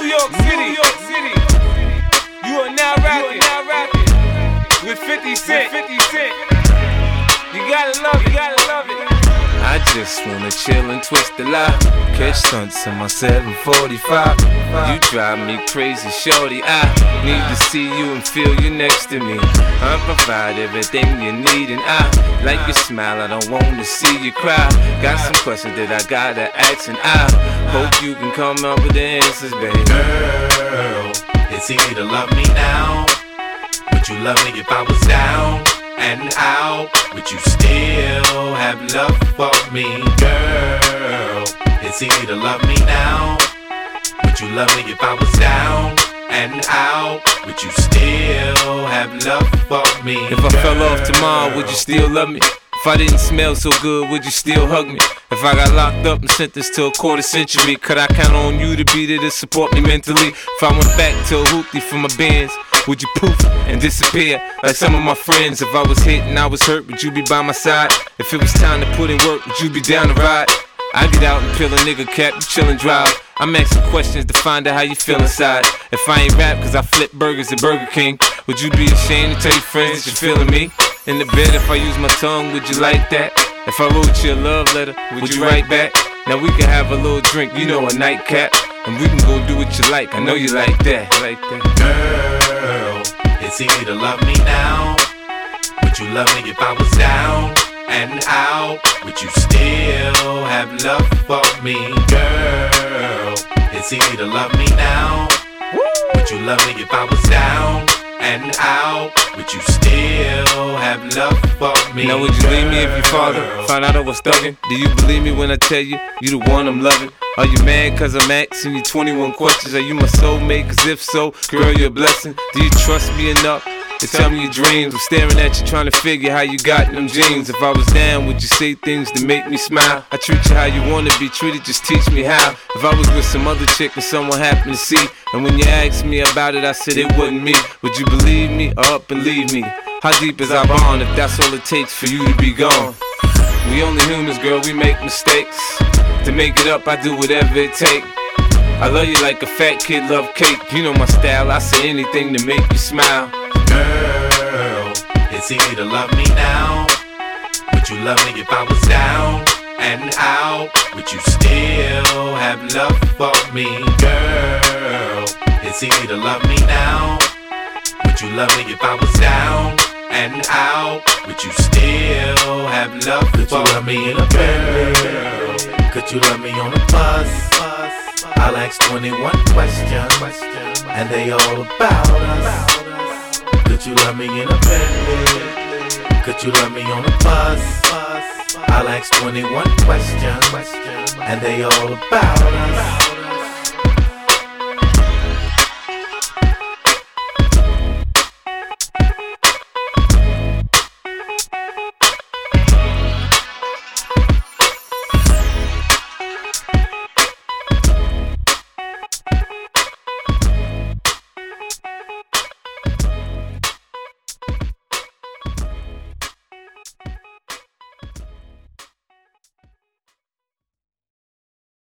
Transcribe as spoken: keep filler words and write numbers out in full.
York City. New York City. You are now rapping, now rapping with fifty Cent. fifty Cent. You gotta love it, you gotta love it. I just wanna chill and twist the lie. Catch stunts in my seven forty-five. You drive me crazy, shorty. I need to see you and feel you next to me. I provide everything you need, and I like your smile. I don't wanna see you cry. Got some questions that I gotta ask, and I hope you can come up with the answers, baby. Girl, it's easy to love me now. Would you love me if I was down and out? Would you still have love for me? Girl, it's easy to love me now. Would you love me if I was down and out? Would you still have love for me? If I fell off tomorrow, would you still love me? If I didn't smell so good, would you still hug me? If I got locked up and sentenced to a quarter century, could I count on you to be there to support me mentally? If I went back to a hoopty for my bands, would you poof and disappear like some of my friends? If I was hit and I was hurt, would you be by my side? If it was time to put in work, would you be down to ride? I get out and peel a nigga cap, you chill and drive. I'm asking questions to find out how you feel inside. If I ain't rap cause I flip burgers at Burger King, would you be ashamed to tell your friends that you're feeling me? In the bed, if I use my tongue, would you like that? If I wrote you a love letter, would you write back? Now we can have a little drink, you know, a nightcap, and we can go do what you like. I know you like that, like that. Girl, it's easy to love me now. Would you love me if I was down and out? Would you still have love for me? Girl, it's easy to love me now. Would you love me if I was down and out? Would you still have love for me? Now would you leave me if your father found out I was thuggin'? Do you believe me when I tell you, you the one I'm loving? Are you mad cause I'm asking you twenty-one questions? Are you my soulmate? Cause if so, girl, you're a blessing. Do you trust me enough to tell me your dreams? I'm staring at you trying to figure how you got them jeans. If I was down, would you say things to make me smile? I treat you how you wanna be treated, just teach me how. If I was with some other chick and someone happened to see, and when you asked me about it, I said it wasn't me, would you believe me or up and leave me? How deep is our bond if that's all it takes for you to be gone? We only humans, girl, we make mistakes. To make it up, I do whatever it takes. I love you like a fat kid love cake. You know my style, I say anything to make you smile. Girl, it's easy to love me now. Would you love me if I was down and out? Would you still have love for me? Girl, it's easy to love me now. Would you love me if I was down and out? Would you still have love for me? Could you love me in a Bentley? Could you love me on a bus? I'll ask twenty-one questions, and they all about us. Could you love me in a Bentley? Could you love me on a bus? I'll ask twenty-one questions, and they all about us.